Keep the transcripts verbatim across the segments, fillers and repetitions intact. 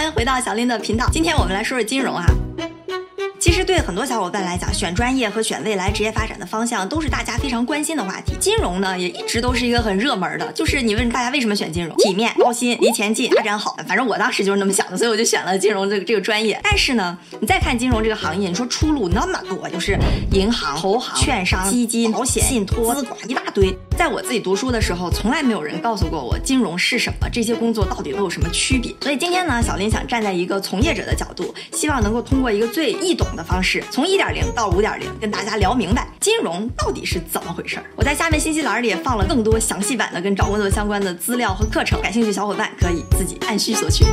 欢迎回到小林的频道。今天我们来说说金融啊。其实对很多小伙伴来讲，选专业和选未来职业发展的方向都是大家非常关心的话题。金融呢，也一直都是一个很热门的，就是你问大家为什么选金融，体面、高薪、离钱近、发展好。反正我当时就是那么想的，所以我就选了金融这个这个专业。但是呢，你再看金融这个行业，你说出路那么多，就是银行、投行、券商、基金、保险、信托、资管一大堆。在我自己读书的时候，从来没有人告诉过我金融是什么，这些工作到底都有什么区别。所以今天呢，小林想站在一个从业者的角度，希望能够通过一个最易懂的方式，从一点零到五点零，跟大家聊明白金融到底是怎么回事。我在下面信息栏里也放了更多详细版的跟找工作相关的资料和课程，感兴趣小伙伴可以自己按需索取。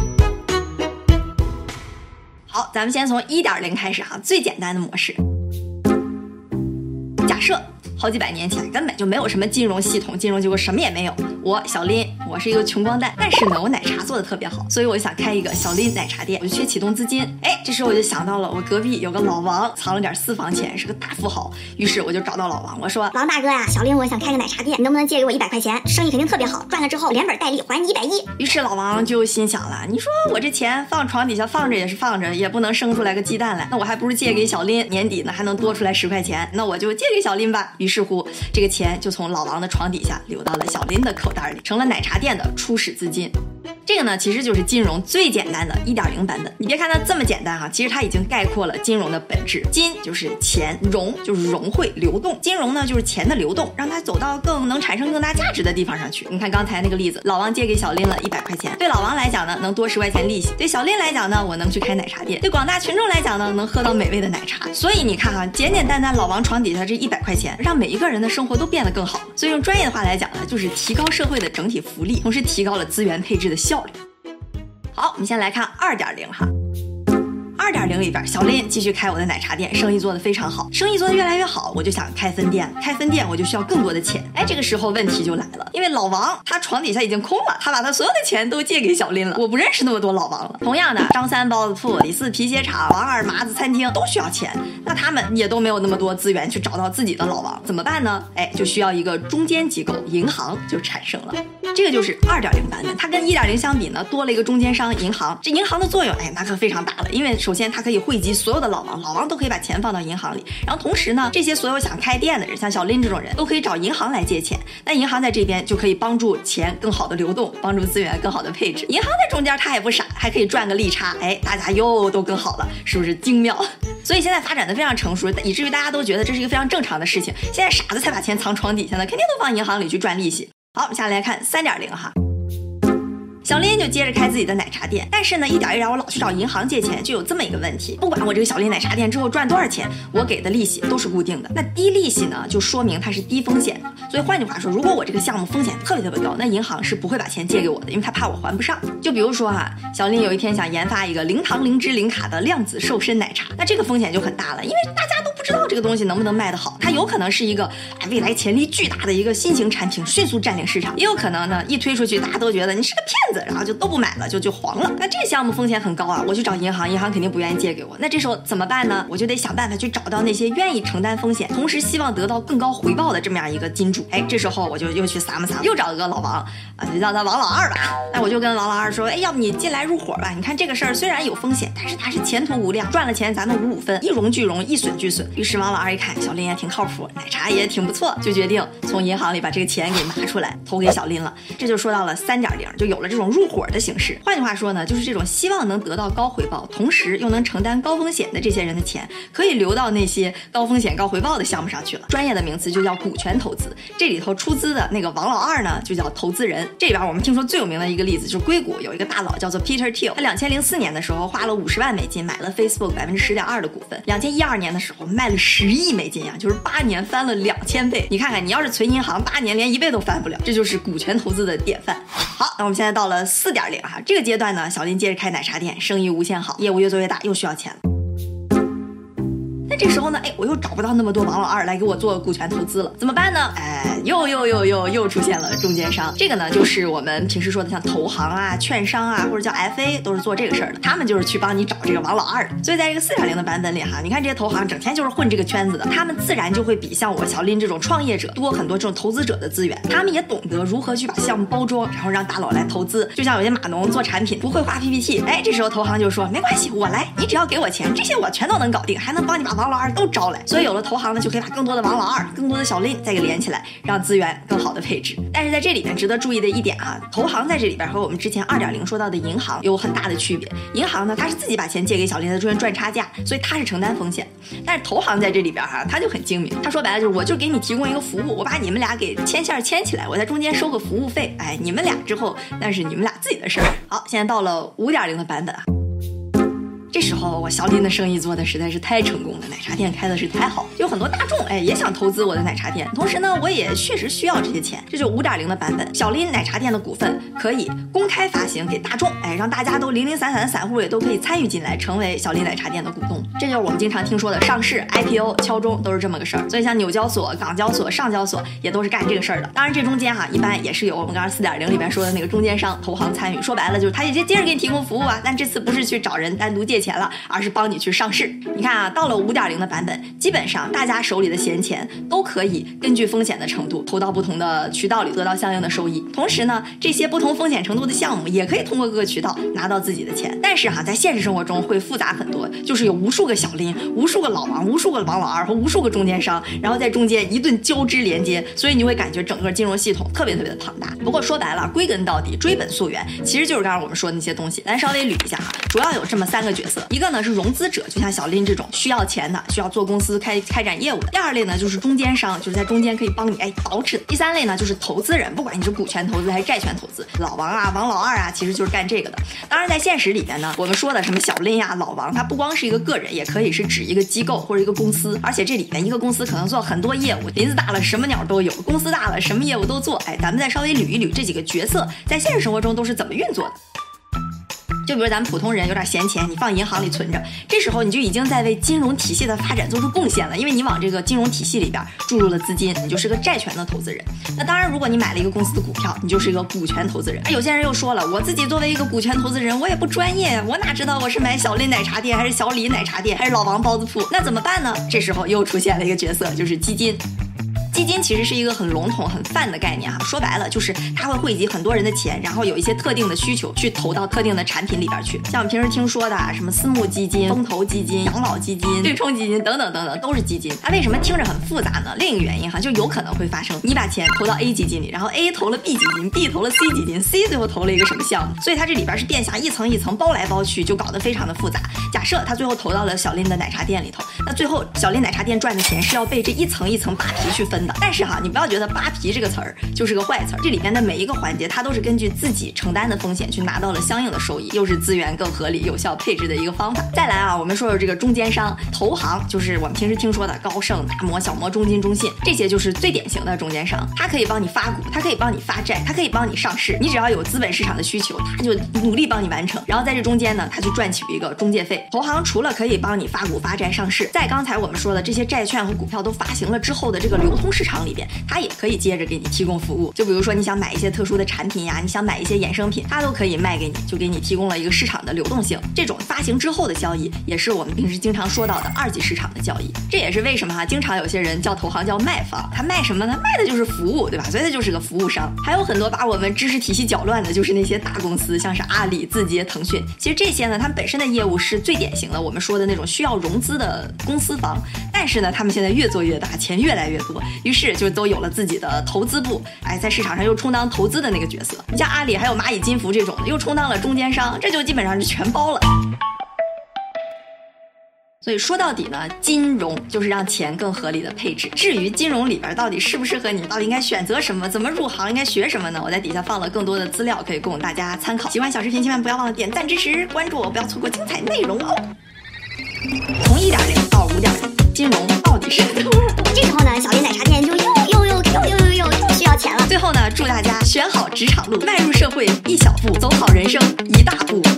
好，咱们先从一点零开始哈，最简单的模式。假设好几百年前根本就没有什么金融系统，金融结果什么也没有。我小林，我是一个穷光蛋，但是呢，我奶茶做的特别好，所以我就想开一个小林奶茶店，我就缺启动资金。哎，这时候我就想到了我隔壁有个老王，藏了点私房钱，是个大富豪。于是我就找到老王，我说：“ 王大哥呀，小林我想开个奶茶店，你能不能借给我一百块钱？生意肯定特别好，赚了之后连本带利还你一百一。” 于是老王就心想了，你说我这钱放床底下放着也是放着，也不能生出来个鸡蛋来，那我还不如借给小林，年底呢还能多出来十块钱，那我就借给小林吧。于是乎，这个钱就从老王的床底下流到了小林的口袋里，成了奶茶店的初始资金。这个呢，其实就是金融最简单的 一点零 版本。你别看它这么简单哈，其实它已经概括了金融的本质。金就是钱，融就是融汇流动，金融呢就是钱的流动，让它走到更能产生更大价值的地方上去。你看刚才那个例子，老王借给小林了一百块钱，对老王来讲呢，能多十块钱利息；对小林来讲呢，我能去开奶茶店；对广大群众来讲呢，能喝到美味的奶茶。所以你看哈，简简单单老王床底下这一百块钱，让每一个人的生活都变得更好。所以用专业的话来讲呢，就是提高社会的整体福利，同时提高了资源配置的效率。好，我们先来看 二点零 哈。二点零 里边，小林继续开我的奶茶店，生意做得非常好，生意做得越来越好，我就想开分店，开分店我就需要更多的钱。哎，这个时候问题就来了，因为老王他床底下已经空了，他把他所有的钱都借给小林了，我不认识那么多老王了。同样的，张三包子铺、李四皮鞋厂、王二麻子餐厅都需要钱，那他们也都没有那么多资源去找到自己的老王，怎么办呢？哎，就需要一个中间机构，银行就产生了。这个就是 二点零 版本，它跟 一点零 相比呢，多了一个中间商银行。这银行的作用，哎，那可非常大了，因为首先它可以汇集所有的老王，老王都可以把钱放到银行里，然后同时呢，这些所有想开店的人，像小林这种人，都可以找银行来借钱。那银行在这边就可以帮助钱更好的流动，帮助资源更好的配置。银行在中间它也不傻，还可以赚个利差，哎，大家又都更好了，是不是精妙？所以现在发展的非常成熟，以至于大家都觉得这是一个非常正常的事情。现在傻子才把钱藏床底下呢，肯定都放银行里去赚利息。好，我们下来看 三点零 哈。小林就接着开自己的奶茶店，但是呢，一点一点我老去找银行借钱，就有这么一个问题，不管我这个小林奶茶店之后赚多少钱，我给的利息都是固定的。那低利息呢，就说明它是低风险的。所以换句话说，如果我这个项目风险特别特别高，那银行是不会把钱借给我的，因为他怕我还不上。就比如说哈，小林有一天想研发一个零糖零脂零卡的量子瘦身奶茶，那这个风险就很大了，因为大家都不知道这个东西能不能卖得好，它有可能是一个哎未来潜力巨大的一个新型产品，迅速占领市场，也有可能呢一推出去，大家都觉得你是个骗子，然后就都不买了，就就黄了。那这个项目风险很高啊，我去找银行，银行肯定不愿意借给我。那这时候怎么办呢？我就得想办法去找到那些愿意承担风险，同时希望得到更高回报的这么样一个金主。哎，这时候我就又去撒么撒，又找个老王啊，就叫他王老二吧。那我就跟王老二说，哎，要不你进来入伙吧？你看这个事儿虽然有风险，但是它是前途无量，赚了钱咱们五五分，一荣俱荣，一损俱损。于是王老二一看小林也挺靠谱，奶茶也挺不错，就决定从银行里把这个钱给拿出来投给小林了。这就说到了 三点零， 就有了这种入伙的形式。换句话说呢，就是这种希望能得到高回报，同时又能承担高风险的这些人的钱，可以流到那些高风险高回报的项目上去了。专业的名词就叫股权投资。这里头出资的那个王老二呢，就叫投资人。这边我们听说最有名的一个例子就是硅谷有一个大佬叫做 Peter Thiel， 他两千零四年的时候花了五十万美金买了 Facebook 百分之十点二的股份，两千一二年的时候卖了十亿美金呀，就是八年翻了两千倍。你看看，你要是存银行，八年连一倍都翻不了，这就是股权投资的典范。好，那我们现在到了 四点零 哈，这个阶段呢，小林接着开奶茶店，生意无限好，业务越做越大，又需要钱了。那这时候呢，哎，我又找不到那么多王老二来给我做股权投资了，怎么办呢？哎， 又又又又又出现了中间商。这个呢，就是我们平时说的像投行啊、券商啊，或者叫 F A， 都是做这个事儿的。他们就是去帮你找这个王老二的。所以在这个 四点零 的版本里哈，你看这些投行整天就是混这个圈子的，他们自然就会比像我小林这种创业者多很多这种投资者的资源。他们也懂得如何去把项目包装，然后让大佬来投资。就像有些码农做产品不会画 P P T， 哎，这时候投行就说没关系，我来，你只要给我钱，这些我全都能搞定，还能帮你把王老二都招来。所以有了投行呢，就可以把更多的王老二、更多的小林再给连起来，让资源更好的配置。但是在这里面值得注意的一点啊，投行在这里边和我们之前 二点零 说到的银行有很大的区别。银行呢，它是自己把钱借给小林的，中间赚差价，所以它是承担风险。但是投行在这里边哈、啊，它就很精明，它说白了就是我就给你提供一个服务，我把你们俩给牵线牵起来，我在中间收个服务费，哎，你们俩之后那是你们俩自己的事儿。好，现在到了 五点零 的版本啊。这时候我小林的生意做的实在是太成功了，奶茶店开的是太好，有很多大众哎也想投资我的奶茶店，同时呢我也确实需要这些钱。这就 五点零 的版本，小林奶茶店的股份可以公开发行给大众，哎，让大家都零零散散的散户也都可以参与进来，成为小林奶茶店的股东。这就是我们经常听说的上市 I P O 敲钟都是这么个事儿。所以像纽交所、港交所、上交所也都是干这个事儿的。当然这中间哈、啊、一般也是有我们刚刚 四点零 里边说的那个中间商投行参与，说白了就是他也接着给你提供服务啊，但这次不是去找人单独借钱了，而是帮你去上市。你看啊，到了 五点零 的版本，基本上大家手里的闲钱都可以根据风险的程度投到不同的渠道里，得到相应的收益。同时呢，这些不同风险程度的项目也可以通过各个渠道拿到自己的钱。但是哈、啊，在现实生活中会复杂很多，就是有无数个小林、无数个老王、无数个王老二和无数个中间商，然后在中间一顿交织连接，所以你会感觉整个金融系统特别特别的庞大。不过说白了，归根到底，追本溯源，其实就是刚刚我们说的那些东西。咱稍微捋一下哈，主要有这么三个角色，一个呢是融资者，就像小林这种需要钱的，需要做公司开开展业务的。第二类呢就是中间商，就是在中间可以帮你哎捯饬的。第三类呢就是投资人，不管你是股权投资还是债权投资，老王啊、王老二啊，其实就是干这个的。当然在现实里边呢，我们说的什么小林呀、老王，它不光是一个个人，也可以是指一个机构或者一个公司，而且这里面一个公司可能做很多业务，林子大了什么鸟都有，公司大了什么业务都做。哎，咱们再稍微捋一捋这几个角色在现实生活中都是怎么运作的。就比如咱们普通人有点闲钱，你放银行里存着，这时候你就已经在为金融体系的发展做出贡献了，因为你往这个金融体系里边注入了资金，你就是个债权的投资人。那当然，如果你买了一个公司的股票，你就是一个股权投资人。那有些人又说了，我自己作为一个股权投资人，我也不专业，我哪知道我是买小林奶茶店还是小李奶茶店还是老王包子铺，那怎么办呢？这时候又出现了一个角色，就是基金。基金其实是一个很笼统很泛的概念哈，说白了就是它会汇集很多人的钱，然后有一些特定的需求去投到特定的产品里边去。像我们平时听说的啊，什么私募基金、风投基金、养老基金、对冲基金等等等等，都是基金。它为什么听着很复杂呢？另一个原因哈，就有可能会发生你把钱投到 A 基金里，然后 A 投了 B 基金 ，B 投了 C 基金 ，C 最后投了一个什么项目，所以它这里边是变相一层一层包来包去，就搞得非常的复杂。假设他最后投到了小林的奶茶店里头，那最后小林奶茶店赚的钱是要被这一层一层扒皮去分的。但是哈，你不要觉得扒皮这个词儿就是个坏词儿，这里面的每一个环节，它都是根据自己承担的风险去拿到了相应的收益，又是资源更合理、有效配置的一个方法。再来啊，我们说说这个中间商、投行，就是我们平时听说的高盛、大摩、小摩、中金、中信，这些就是最典型的中间商。它可以帮你发股，它可以帮你发债，它可以帮你上市，你只要有资本市场的需求，它就努力帮你完成。然后在这中间呢，它就赚取一个中介费。投行除了可以帮你发股、发债、上市，在刚才我们说的这些债券和股票都发行了之后的这个流通市场里边，它也可以接着给你提供服务。就比如说你想买一些特殊的产品呀，你想买一些衍生品，它都可以卖给你，就给你提供了一个市场的流动性。这种发行之后的交易，也是我们平时经常说到的二级市场的交易。这也是为什么哈，经常有些人叫投行叫卖方，他卖什么呢？卖的就是服务，对吧？所以他就是个服务商。还有很多把我们知识体系搅乱的，就是那些大公司，像是阿里、字节、腾讯。其实这些呢，他们本身的业务是最典型的我们说的那种需要融资的公司方，但是呢，他们现在越做越大，钱越来越多，于是就都有了自己的投资部，哎，在市场上又充当投资的那个角色。你像阿里还有蚂蚁金服这种的，又充当了中间商，这就基本上是全包了。所以说到底呢，金融就是让钱更合理的配置。至于金融里边到底适不适合你，到底应该选择什么，怎么入行，应该学什么呢？我在底下放了更多的资料可以供大家参考。喜欢小视频千万不要忘了点赞支持，关注我，不要错过精彩内容哦。从 一点零 到 五点零， 金融到底是这时候呢，小林奶茶店就又又又又又又又又需要钱了。 最后呢，祝大家选好职场路，迈入社会一小步，走好人生一大步。